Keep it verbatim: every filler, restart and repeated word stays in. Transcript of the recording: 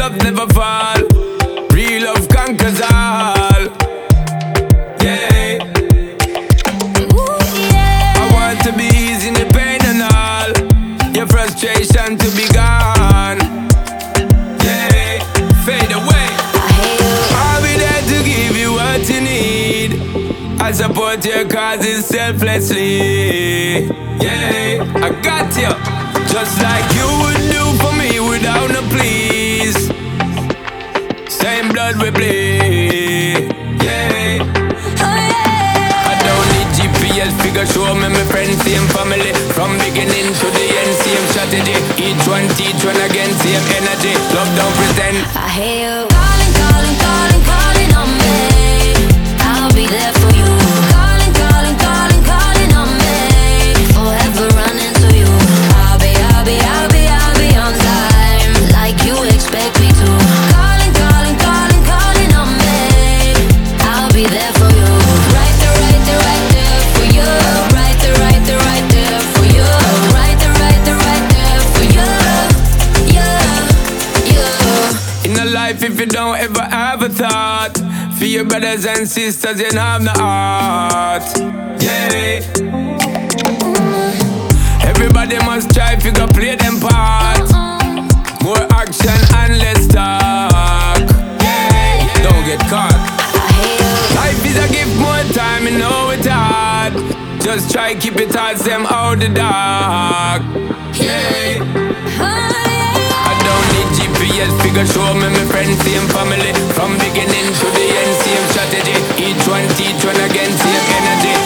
love never fall. Real love conquers all. Yeah. Ooh, yeah. I want to be easing the pain and all. Your frustration to be gone. Yeah. Fade away. I'll be there to give you what you need. I support your causes selflessly. Yeah, I got you. Just like you would do for me without no please. Same blood we bleed. Yeah. Oh, yeah. I don't need G P S figure show me my friends, same family. From beginning to the end, same strategy. Each one teach one again, same energy. Love don't pretend. I hear you calling, calling, calling, calling on me. I'll be there for you. Calling, calling, calling, calling on me. Forever running to you. I'll be, I'll be, I'll be, I'll be on time, like you expect me to. Calling, calling, calling, calling on me. I'll be there for you. Right there, right there, right there for you. Right there, right there, right there for you. Right there, right there, right there for you. Yeah, yeah. In a life, if you don't ever have a thought for your brothers and sisters, you don't have no heart. Yeah. Everybody must try if you go play them part. More action and less talk. Yeah. Don't get caught. Life is a gift, more time, you know it's hard. Just try keep it hard, them out the dark. Yeah. I don't need G P S figure show me my friends, same family. From beginning to the end, same strategy. Each one teach one again, same energy.